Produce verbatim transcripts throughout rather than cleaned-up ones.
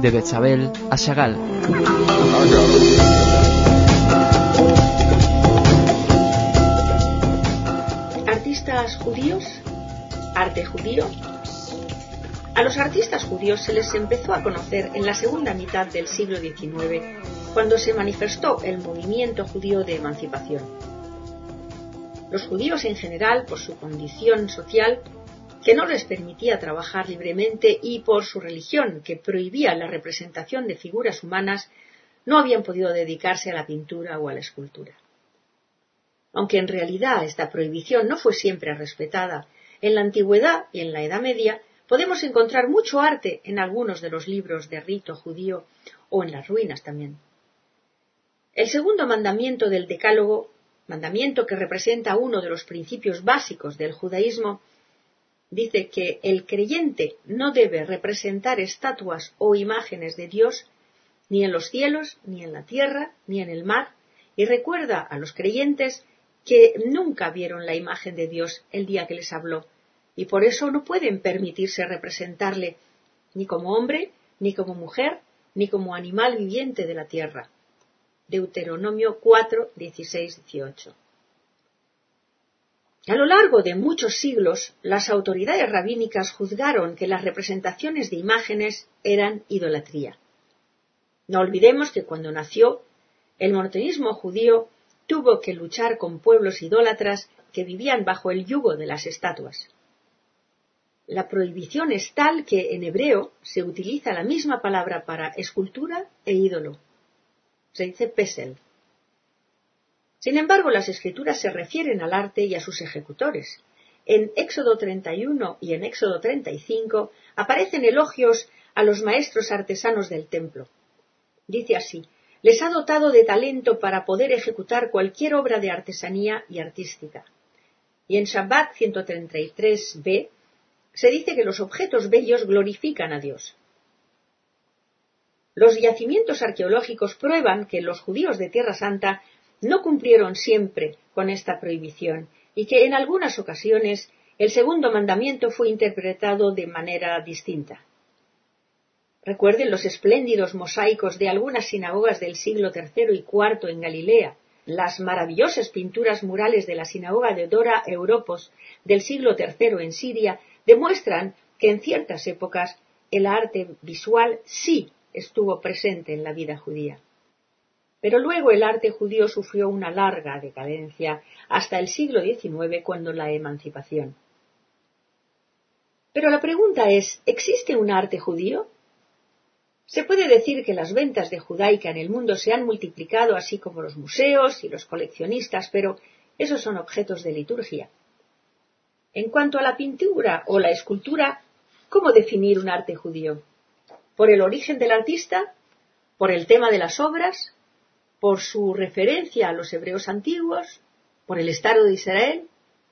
de Betsabel a Chagall. ¿Artistas judíos? ¿Arte judío? A los artistas judíos se les empezó a conocer en la segunda mitad del siglo diecinueve, cuando se manifestó el movimiento judío de emancipación. Los judíos en general, por su condición social, que no les permitía trabajar libremente, y por su religión, que prohibía la representación de figuras humanas, no habían podido dedicarse a la pintura o a la escultura. Aunque en realidad esta prohibición no fue siempre respetada, en la antigüedad y en la Edad Media podemos encontrar mucho arte en algunos de los libros de rito judío o en las ruinas también. El segundo mandamiento del Decálogo, mandamiento que representa uno de los principios básicos del judaísmo, dice que el creyente no debe representar estatuas o imágenes de Dios ni en los cielos, ni en la tierra, ni en el mar, y recuerda a los creyentes que nunca vieron la imagen de Dios el día que les habló, y por eso no pueden permitirse representarle ni como hombre, ni como mujer, ni como animal viviente de la tierra. Deuteronomio cuatro, dieciséis, dieciocho. A lo largo de muchos siglos, las autoridades rabínicas juzgaron que las representaciones de imágenes eran idolatría. No olvidemos que cuando nació, el monoteísmo judío tuvo que luchar con pueblos idólatras que vivían bajo el yugo de las estatuas. La prohibición es tal que en hebreo se utiliza la misma palabra para escultura e ídolo. Se dice pesel. Sin embargo, las escrituras se refieren al arte y a sus ejecutores. En Éxodo treinta y uno y en Éxodo treinta y cinco aparecen elogios a los maestros artesanos del templo. Dice así: les ha dotado de talento para poder ejecutar cualquier obra de artesanía y artística. Y en Shabbat ciento treinta y tres b se dice que los objetos bellos glorifican a Dios. Los yacimientos arqueológicos prueban que los judíos de Tierra Santa no cumplieron siempre con esta prohibición y que en algunas ocasiones el segundo mandamiento fue interpretado de manera distinta. Recuerden los espléndidos mosaicos de algunas sinagogas del siglo tercero y cuarto en Galilea, las maravillosas pinturas murales de la sinagoga de Dora Europos del siglo tercero en Siria demuestran que en ciertas épocas el arte visual sí estuvo presente en la vida judía. Pero luego el arte judío sufrió una larga decadencia hasta el siglo diecinueve, cuando la emancipación. Pero la pregunta es, ¿existe un arte judío? Se puede decir que las ventas de Judaica en el mundo se han multiplicado, así como los museos y los coleccionistas, pero esos son objetos de liturgia. En cuanto a la pintura o la escultura, ¿cómo definir un arte judío? ¿Por el origen del artista? ¿Por el tema de las obras? ¿Por su referencia a los hebreos antiguos? ¿Por el Estado de Israel?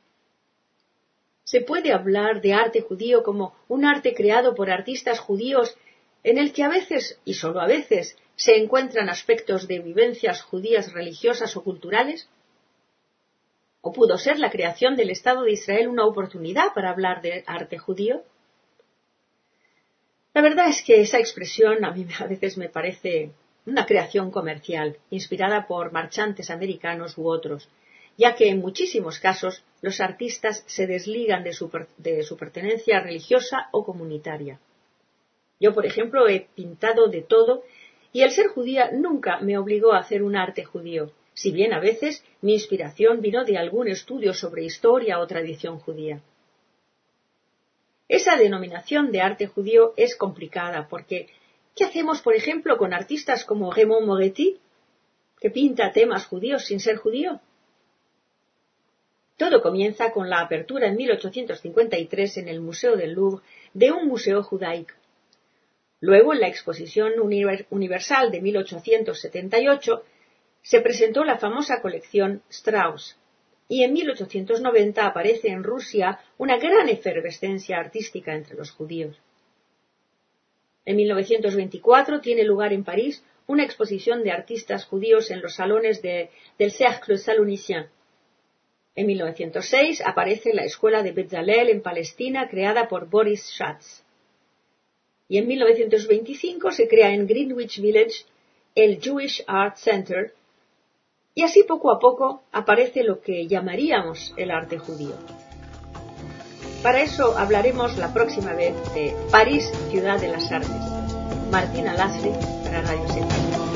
Se puede hablar de arte judío como un arte creado por artistas judíos en el que a veces, y solo a veces, se encuentran aspectos de vivencias judías religiosas o culturales. ¿O pudo ser la creación del Estado de Israel una oportunidad para hablar de arte judío? La verdad es que esa expresión a mí a veces me parece una creación comercial, inspirada por marchantes americanos u otros, ya que en muchísimos casos los artistas se desligan de su, de su pertenencia religiosa o comunitaria. Yo, por ejemplo, he pintado de todo y el ser judía nunca me obligó a hacer un arte judío, si bien a veces mi inspiración vino de algún estudio sobre historia o tradición judía. Esa denominación de arte judío es complicada porque ¿qué hacemos, por ejemplo, con artistas como Raymond Moretti, que pinta temas judíos sin ser judío? Todo comienza con la apertura en mil ochocientos cincuenta y tres en el Museo del Louvre de un museo judaico. Luego, en la Exposición Universal de mil ochocientos setenta y ocho, se presentó la famosa colección Strauss, y en mil ochocientos noventa aparece en Rusia una gran efervescencia artística entre los judíos. En mil novecientos veinticuatro tiene lugar en París una exposición de artistas judíos en los salones de, del Cercle Salonicien. En mil novecientos seis aparece la Escuela de Betzalel en Palestina, creada por Boris Schatz. Y en mil novecientos veinticinco se crea en Greenwich Village el Jewish Art Center, y así poco a poco aparece lo que llamaríamos el arte judío. Para eso hablaremos la próxima vez de París, ciudad de las artes. Martina Lasri para Radio Setanta.